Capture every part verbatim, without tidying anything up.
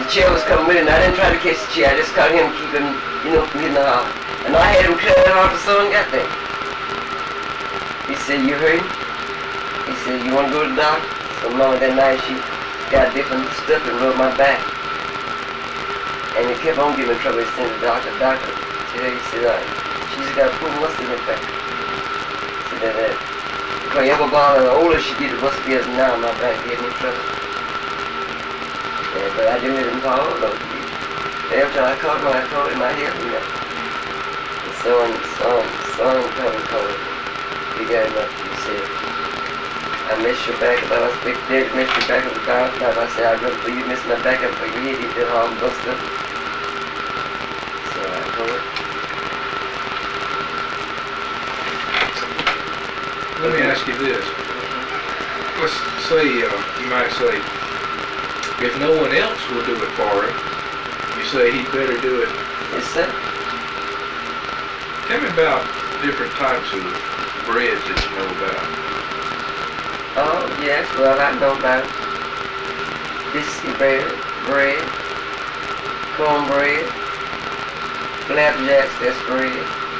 the chair was coming with it, and I didn't try to catch the chair. I just caught him, keep him, you know, from getting the house. And I had him clear off the son got there. He said, you hurt him? He said, you want to go to the doctor? So Mama that night, she got different stuff and rubbed my back. And it kept on giving me trouble. He sent the doctor, doctor. He said, uh, she just got a full mustard infection. He said that, that if I ever bother, the older she get, the worse it gets now, my back gave me trouble. Yeah, but I didn't let him fall though. Every time I called him, I called him, I hear him now. The son, son, son coming, coming. He got enough, he said. I missed your back up, I was big dead, missed your back up about time. I said, I'd rather for you miss my back up for your head, he did all bust up. So I told her. Let me ask you this. Let's say, uh, you might say, if no one else will do it for him, you say he'd better do it. Yes, sir. Tell me about different types of breads that you know about. Oh, yes, well, I know about biscuit bread, bread, cornbread, flapjacks, that's bread,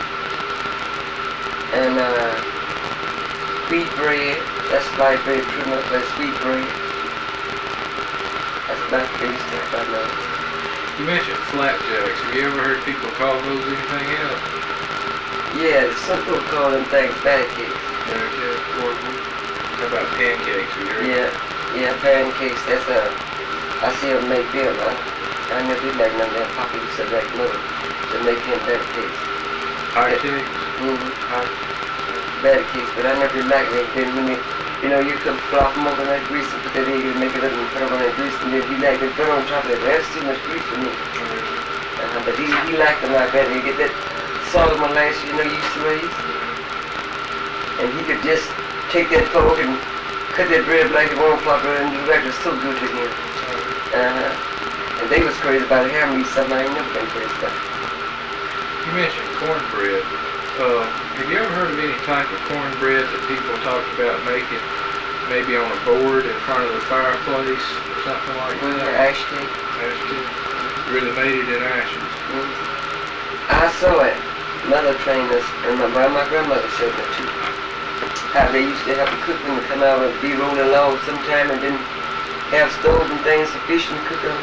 and uh, wheat bread, that's light bread, pretty much that's wheat bread. That's about the biggest stuff I know. You mentioned flapjacks. Have you ever heard people call those anything else? Yeah, some people call them things batter cakes. Batter cakes, or how about pancakes? Have you heard? Yeah, yeah, pancakes, that's a, I see them make them. I, I never did like none of that. Papa used to like mother to make him batter cakes. Hot cakes? Mm-hmm, hot batter cakes, but I never did like that. Then when they, you know, you could flop them over that grease and put that egg and make it up and put them on that grease, and then he liked it, put on top of it. That's too much grease for me. Uh-huh, but he, he liked them like that. You get that salt of molasses, you know, you used to raise. And he could just take that fork and cut that bread like it won't flop around and do that. It was so good to him. Uh-huh. And they was crazy about it. Having me something I ain't never been crazy about. You mentioned cornbread. Uh, have you ever heard of any type of cornbread that people talked about making maybe on a board in front of the fireplace or something like Well, that? ash cake. Ash cake. Really made it in ashes. Mm-hmm. I saw it. Mother trained us, and my, my grandmother showed me too. How they used to have the cooking to come out and be rolling along sometime and didn't have stoves and things sufficient to cook on.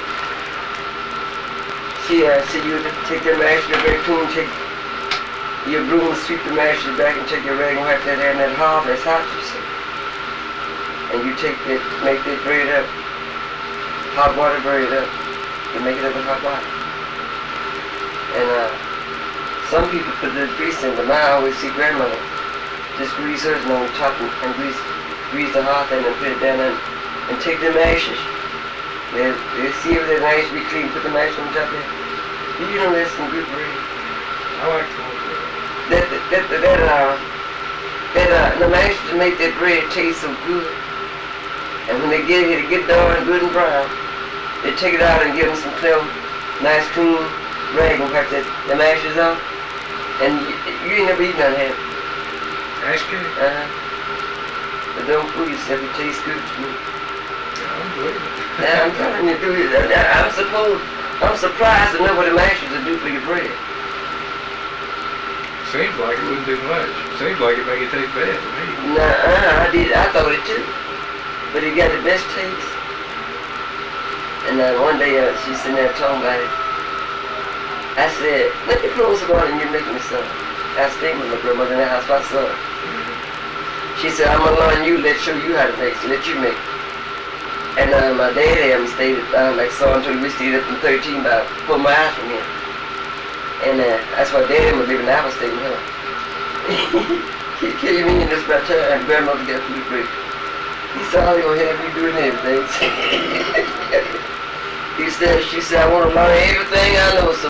She uh, said you would take them ashes very clean, take your broom and sweep the ashes back and take your rag and wipe that air in that hob, that's hot, you see. And you take that, make that bread up, hot water bread up, you make it up with hot water. And uh, some people put the grease in, but I always see grandmother just grease hers on the top and, and grease, grease the hot thing and put it down and, and take them ashes. They, they see if that ash be clean, put them ashes on top of it. You know that's some good bread. I like cornbread. That, that, that, that, uh, that, uh, the mashes to make that bread taste so good. And when they get it, it get darn good and brown, they take it out and give them some clear, nice clean rag and wipe that, the mashes off. And you, you ain't never eaten none of that. Ash cake? Uh-huh. But don't fool yourself, it tastes good to me. I'm good. Now, I'm telling you, dude, I'm supposed, I'm surprised to know what the mashes will do for your bread. Seems like it wouldn't do much. Seems like it make it taste bad to me. Nah, I did, I thought it too. But it got the best taste. And uh, one day uh, she's sitting there talking about it. I said, let me close the door and you make me some. I was staying with my grandmother in the house, my son. Mm-hmm. She said, I'm gonna learn you, let's show you how to make it, let you make it. And uh, my daddy and stayed uh, like so until we stayed up from thirteen, about four miles from here. And uh, that's why Daddy was living. I was staying with her. He came in just about time and grandmother got food break. He said, all he gonna have me doing everything. He said, she said, I wanna learn everything I know. So